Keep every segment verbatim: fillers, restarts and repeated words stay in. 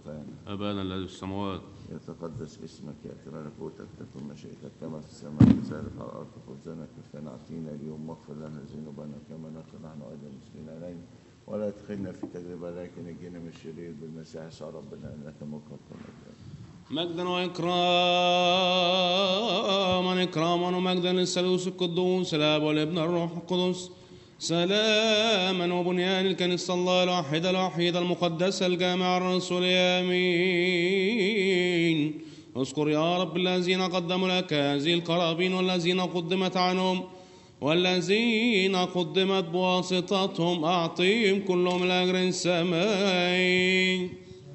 خطايانا. أبانا الذي في السماوات، يتقدس اسمك، يأتي ملكوتك، تكن مشيئتك كما في السماء كذلك على الأرض. خبزنا كفانا أعطينا اليوم، واغفر لنا ذنوبنا كما نغفر نحن أيضا المسلمين علينا، ولا تدخلنا في تجربة لكن نجينا من الشرير بالمسيح يسوع ربنا، إنك ملك والمجد. مجدا وإكراما إكراما ومجدا للثالوث القدوس الآب والابن الروح القدس، سلاما وبنيان الكنيسة الله الواحدة الوحيدة المقدسة الجامعة الرسولية. آمين. اذكر يا رب الذين قدموا لك هذه القرابين والذين قدمت عنهم والذين قدمت بواسطتهم، أعطيهم كلهم الأجر السماوي.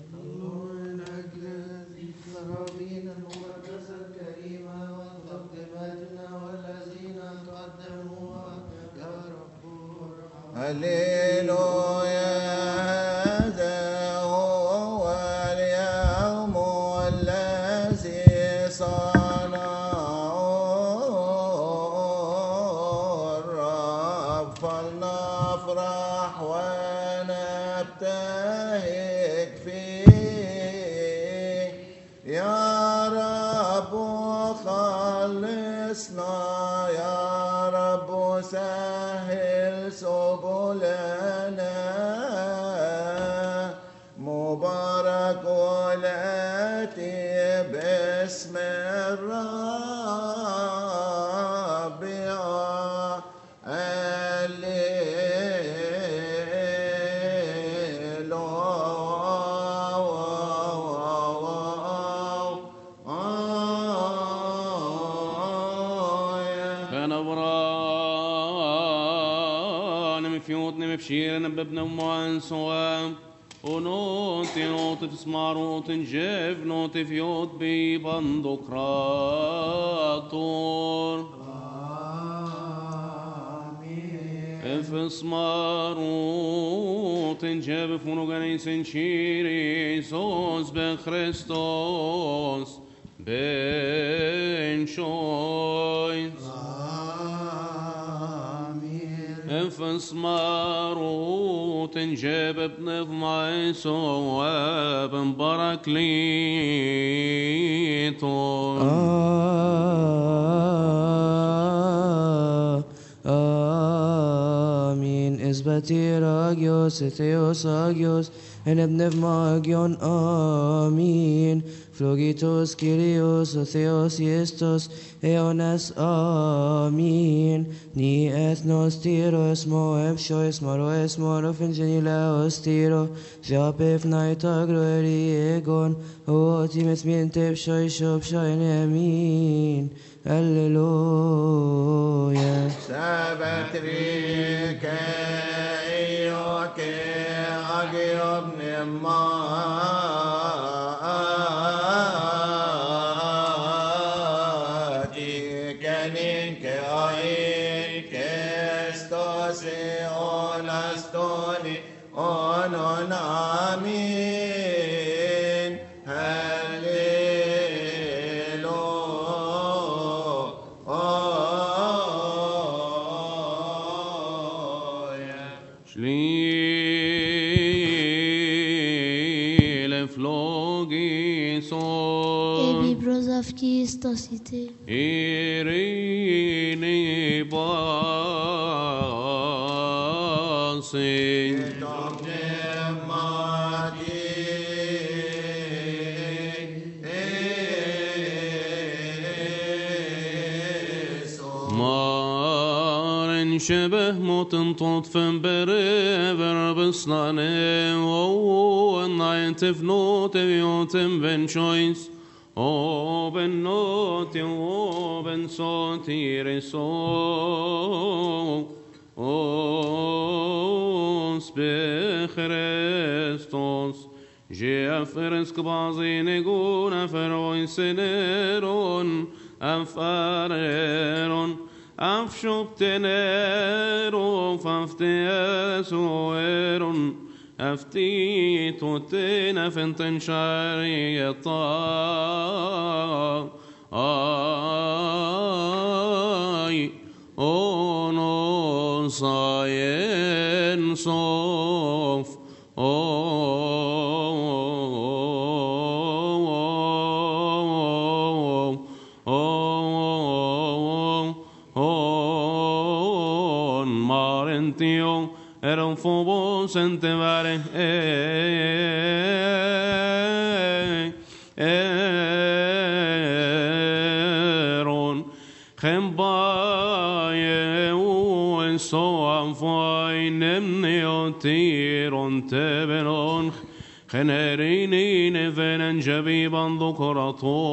هللويا. هذا هو اليوم الذي صنعه الرب، فلنفرح ونبتهج فيه. يا رب خلصنا، يا رب سهل سبلنا، مبارك الآتي باسم الرب. بشير نببنا موانسوا ونوتي نوتي تسمع نوتي نجيب نوتي فيوت بي بندقراطور افسمار نوتي نجيب فونو غنيسن شيري سوس بخريستوس بن شويس فاسمارو تنجاب ابن فمايسو وابن باراكليتو. آمين. إثباتي راجيوس إثيوس آجيوس إن ابن فماجيون. آمين. Flogitos Kyrios, o Theos Iestos, Eonas, Amin. Ni ethnos tiros, mo epshois, maroes, morofin genilaos tiro, Theopef naita glory egon, o timet miente pshoi shop shain amin. Alleluia. Sabatri ke ioke agiob nemma Amin. Hallelujah. Shlile flogisos Ebi brozavki stosite Irini basi شبه موت طوط بريفر بصلاني ونعيت في نوت بيوت بن شويس او بن نوت او بن صوتي رسو اوس بخريستوس جي افرسك بعضي نقول افروي سنيرون افاريرون أفشبتنيرو فافتيسويرون أفتي توتين فنتن شاريطا آي أونو صاين صوف أو entio erum phobos entevare eron chembaye u so am foinem neotiron teberon خنريني نفنا جبيبا ذكرته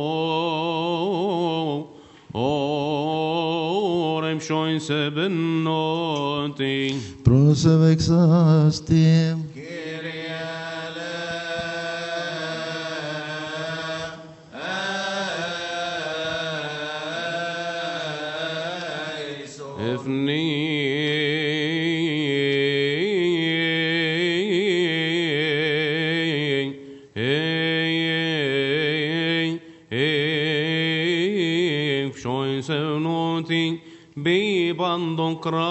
أورم شوين سبنوتي Prosem exastim. Bandokra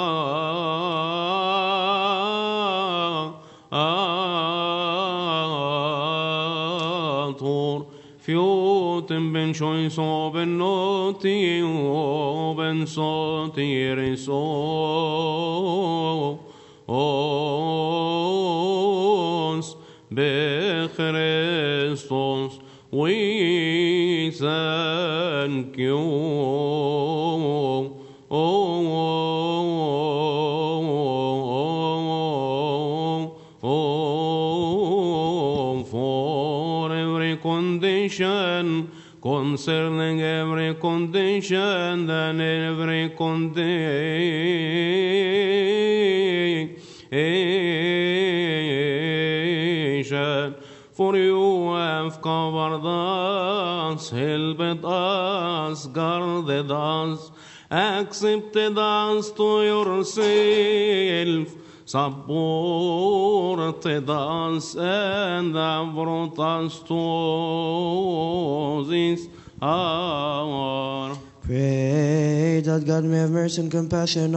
ator fioten ben shoin so ben noti o ben so tiriso os be Christos we thank you. Concerning every condition and every condition, for you have covered us, helped us, guarded us, accepted us to yourself, supported us, and have brought us to this hour. Pray that God may have mercy and compassion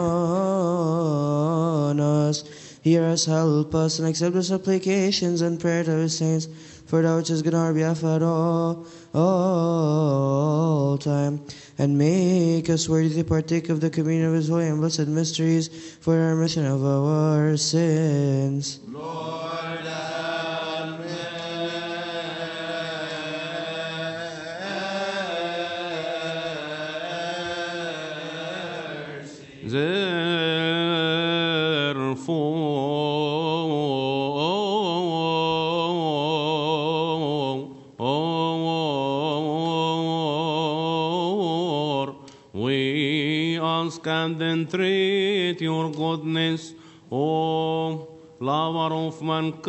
on us. Hear us, help us, and accept the supplications and prayer of His saints, for that which is good on our behalf at all, all time. And make us worthy to partake of the communion of His holy and blessed mysteries for our remission of our sins. Lord, have mercy. And entreat your goodness, O lover of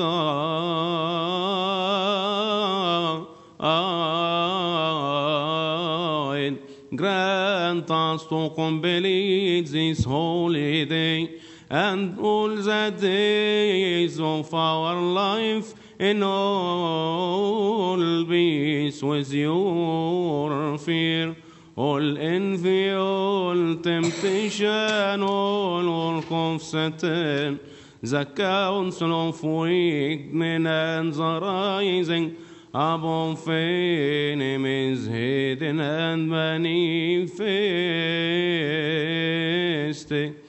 mankind. Grant us to complete this holy day and all the days of our life in all peace with your fear. All envy, all temptation, all work of Satan, the counsel of wicked men and the rising above enemies hidden and manifested.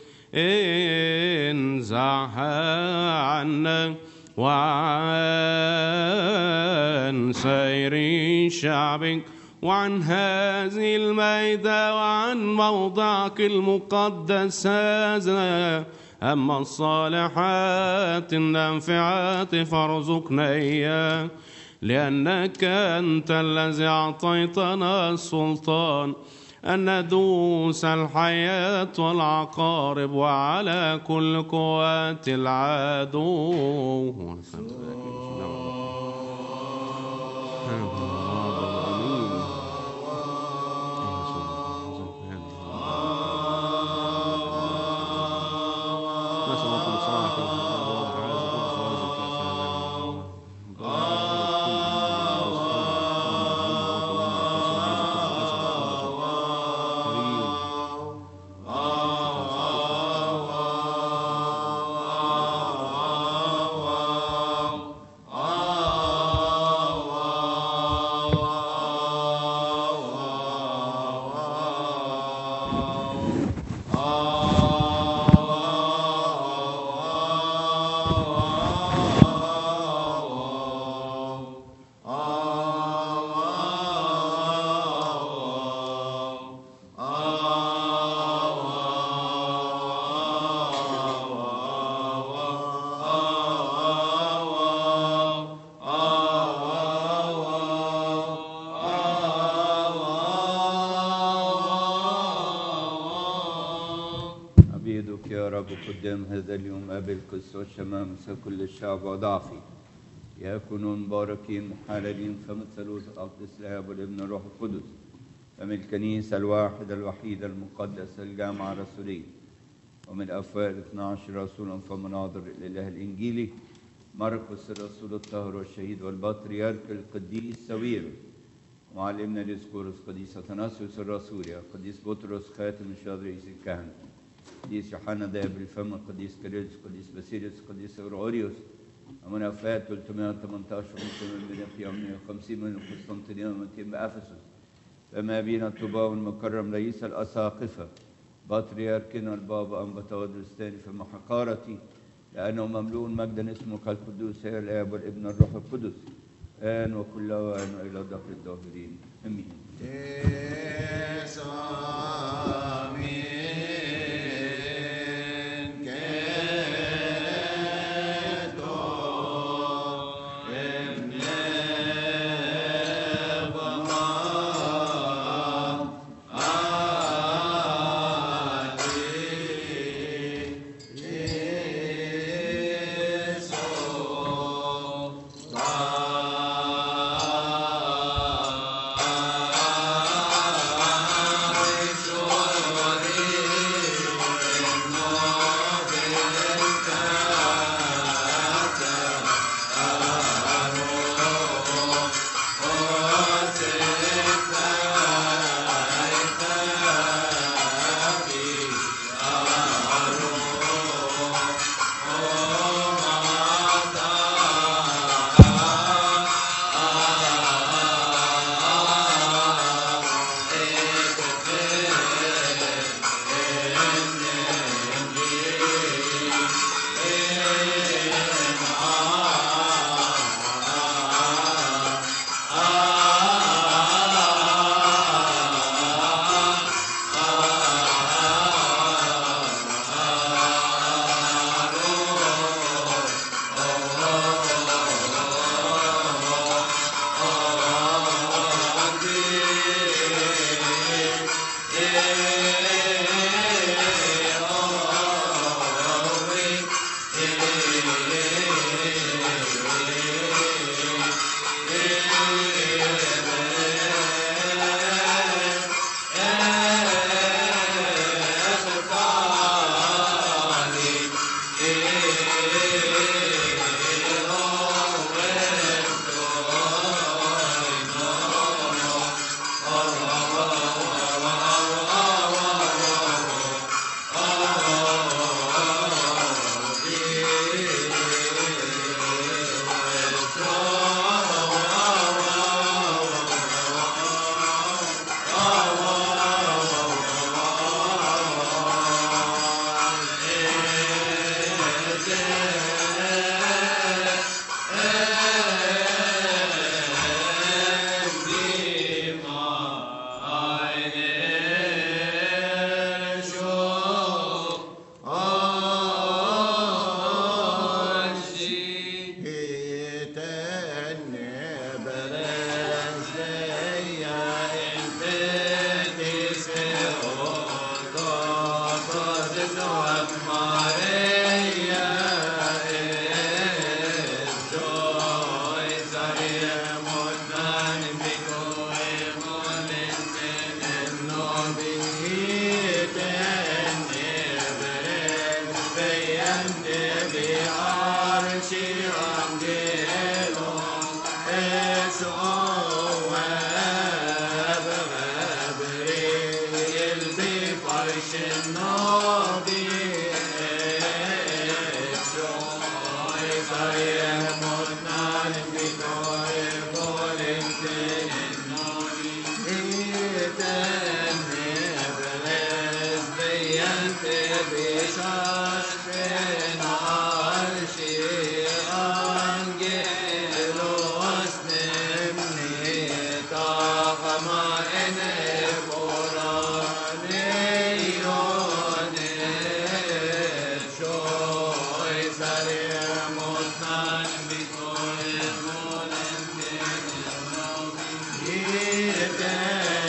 انزعنا وعن سير شعبك وعن هذه الميدة وعن موضعك المقدس هذا، أما الصالحات النافعات فارزقنا إياه، لأنك أنت الذي أعطيتنا السلطان أن ندوس الحياة والعقارب وعلى كل قوات العدو. رب قدام هذا اليوم أبي القدس والشمامسة كل الشعب وضعفي يكونوا مباركين محللين فمن ثالوث الأقدس الآب والابن الروح القدس فمن الكنيسة الواحدة الوحيدة المقدسة الجامعة الرسولية ومن أفواه اثنا عشر رسولا فمناظر الإله الإنجيلي مرقس الرسول الطاهر والشهيد والبطريرك القديس سويرس ومعلمنا ديسقورس قديس أثناسيوس الرسول قديس بطرس خاتم الشهداء رئيس الكهنة قديس يوحنا ذهب الفم قديس كيرلس قديس باسيليوس قديس غريغوريوس ومن أفواه ثلاثمائة وثمانية عشر من مدينة ومئة وخمسين من قسطنطينية ومئتين بأفسس فما بين الطوباء المكرم رئيس الأساقفة بطريركنا البابا أنبطاودروس الثاني في محقارتي لأنه مملوء مجدا اسمك القدوس يا الآب والابن الروح القدس آن وكل أوان وإلى ظهر الظاهرين آمين.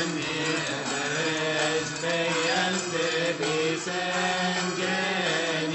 Sangeni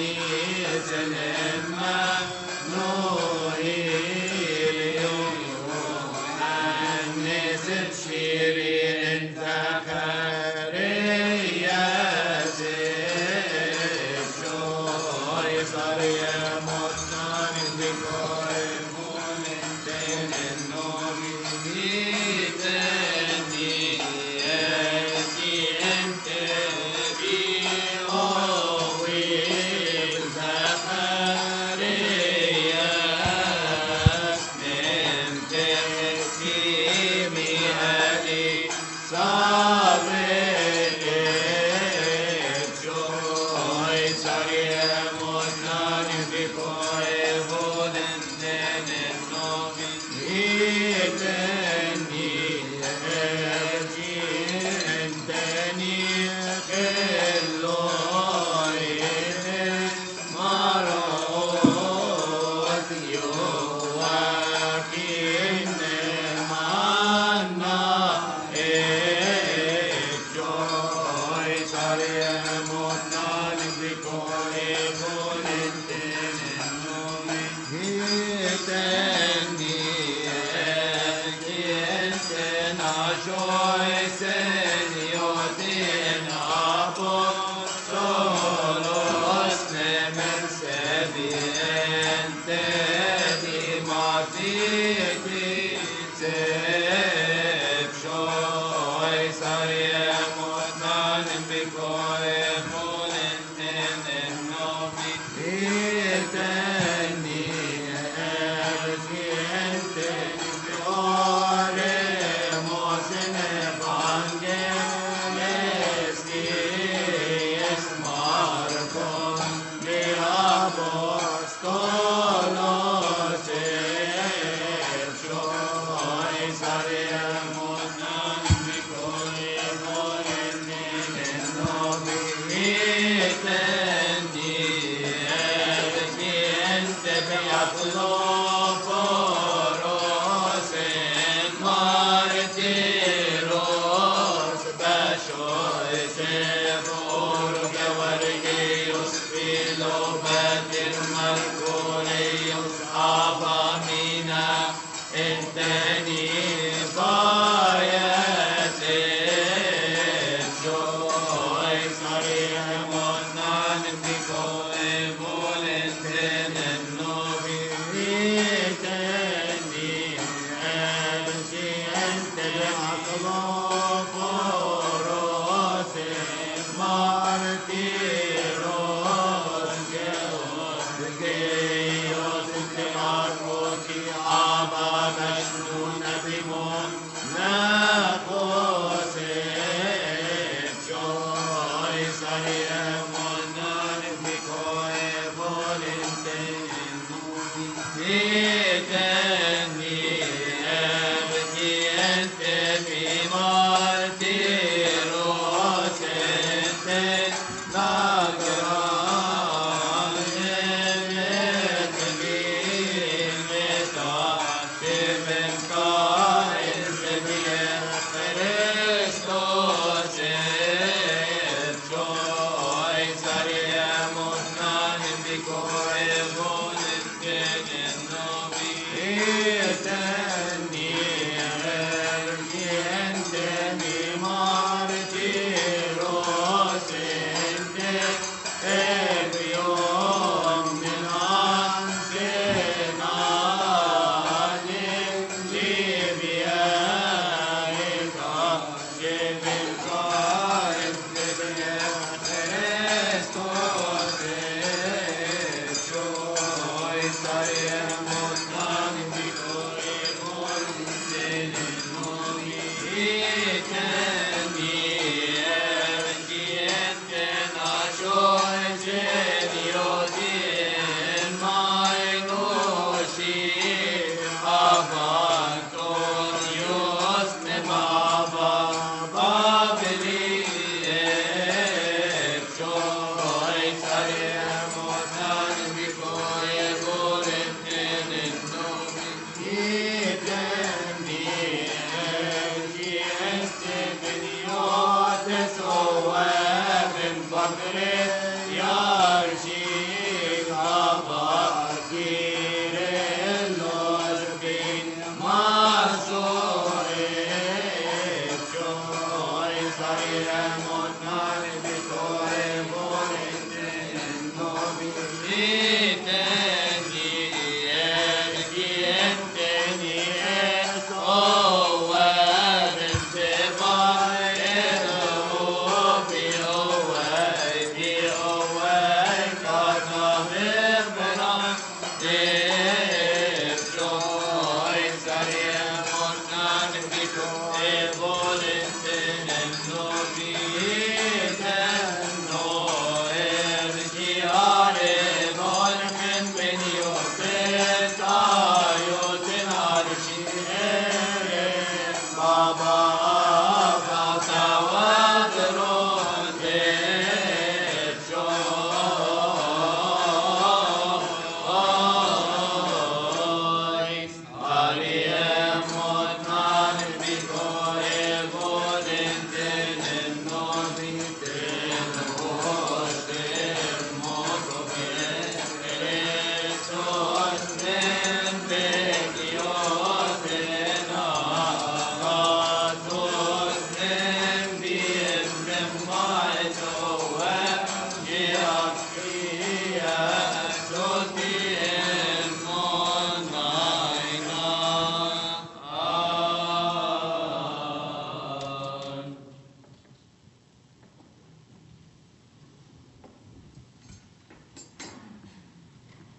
Amen.